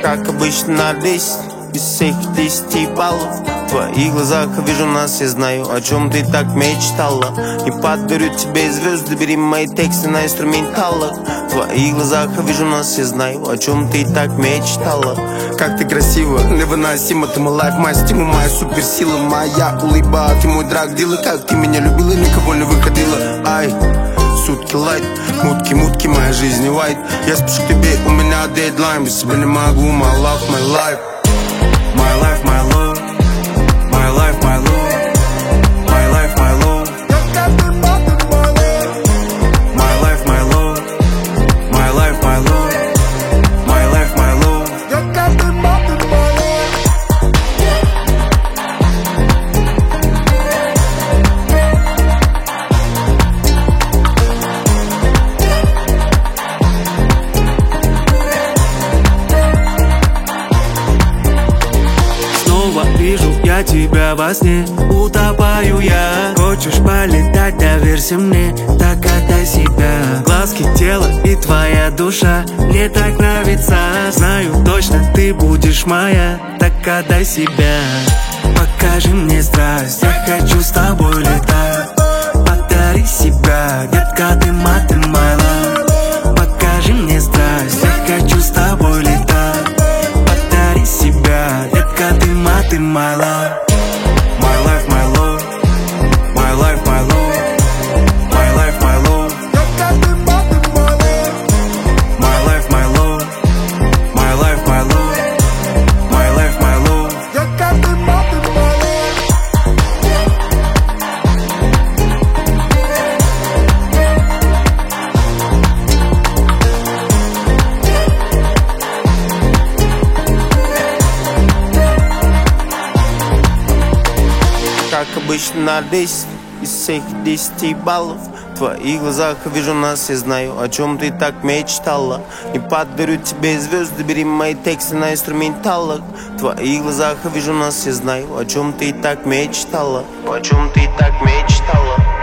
Как обычно на 10 из всех 10 баллов. В твоих глазах вижу нас, я знаю, о чем ты так мечтала. И подарю тебе звезды, бери мои тексты на инструменталах. В твоих глазах вижу нас, я знаю, о чем ты так мечтала. Как ты красива, невыносима, ты мой лайф, моя стима, моя суперсила, моя улыба, ты мой драг-дилер. Как ты меня любила, никого не выходила. Ай, сутки лайт, мутки, моя жизнь не white. Я спешу к тебе, у меня дедлайн, без тебя не могу, my love, my life. My life, my love, my life, my love, my life, my love. My life, my love, my life, my love, my life, my love. Вижу я тебя во сне, утопаю я. Хочешь полетать, доверься мне, так отдай себя. Глазки, тело и твоя душа мне так нравится. Знаю точно, ты будешь моя, так отдай себя. Покажи мне страсть, я хочу с тобой летать. Подари себя, детка, ты my love. Покажи мне страсть, я хочу с тобой летать. Подари себя, детка, ты my love. My life, my love, my life, my love, my life, my love. My life, my love, my life, my love, my life, my love. Как обычно на 10 из всех 10 баллов. В твоих глазах вижу нас, я знаю, о чем ты так мечтала. И подарю тебе звезды, бери мои тексты на инструменталах. В твоих глазах вижу нас, я знаю, о чем ты так мечтала. О чем ты так мечтала.